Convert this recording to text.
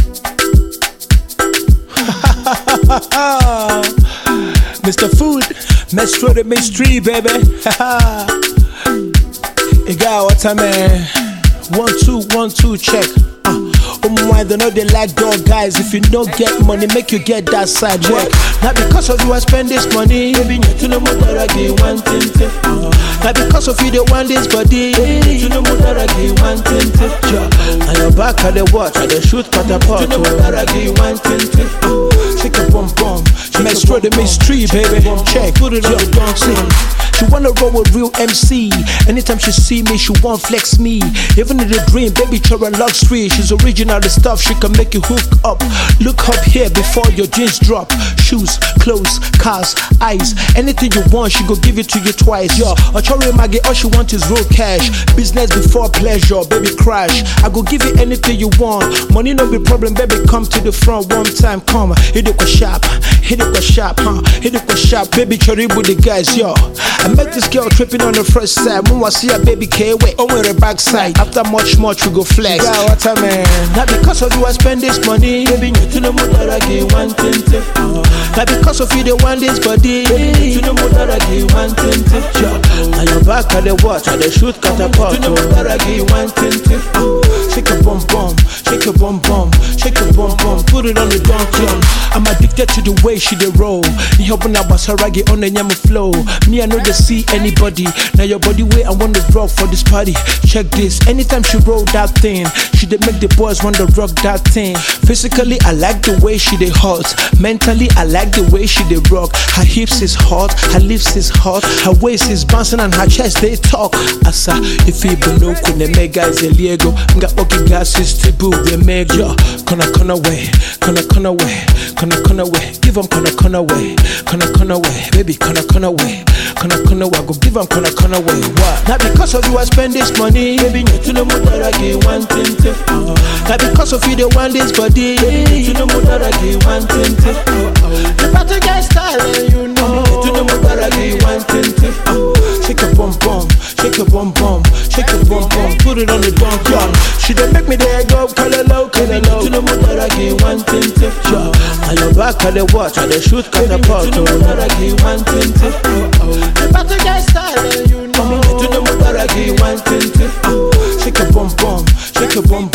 Mr. Food, Metro the mystery, baby. You got what I mean? 1 2 1 2 check. Why they know they like dog guys? If you don't get money, make you get that side work. Not because of you I spend this money. Baby, you know more that I get one thing. Not because of you they want this body. You know more that I get one thing. And your back at the watch, at the shoot catapult. You know more that I get one thing. Shake a bum bum. Metro the mystery, baby. Check, put it on the dancing. She wanna roll with real MC. Anytime she see me, she want flex me. Even in the dream, baby, children luxury. She's original, the stuff she can make you hook up. Look up here before your jeans drop. Shoes, clothes, cars, eyes. Anything you want, she go give it to you twice. Yo, Ochori Maggie, all she want is real cash. Business before pleasure, baby, crash. I go give you anything you want. Money no be problem, baby, come to the front one time. Come, hit it with sharp, hit it with sharp, hit it with sharp. Baby, Chori with the guys, yo. I met this girl tripping on the first side. When I see a baby K-way on the backside. After much we go flex. Yeah, what I mean? Not because of you I spend this money. Baby, you know more that I get one thing. Not because of you they want this body. Baby, you know more that I get one thing. And your back at the watch, at the shoot catapult. You know more that I get one thing. Shake a bum bum, shake a bum bum, shake a bum bum. Put it on the donkey. I'm addicted to the way she dey roll. You helping out Basaragi on the Nyama flow. Me I know they see anybody. Now your body way I want to rock for this party. Check this. Anytime she roll that thing, she dey make the boys want to rock that thing. Physically I like the way she dey hot. Mentally I like the way she dey rock. Her hips is hot, her lips is hot, her waist is bouncing and her chest they talk. Asa if you no kune mega is a Lego. Nga oki gas is tibu we make yo. Kona way, kona way, kona way. Give 'em kona way, kona way, baby kona way. Kona way, go give 'em kona way. What? Not because of you I spend this money. Baby, you know more that I get one thing. Not because of you they want this body. Baby, you know more that I get one thing. The party get style, you know. You know more that I get one thing. Shake a bum bum, shake a bum bum, shake a bum bum. Put it on the donkey. She don't make me there go color low. You know more that I get one thing. And your back at the watch, at the shoot catapult. You know more that I get one thing. The party get style, you know. You know more that I get one thing. Shake a bum bum, shake a bum bum.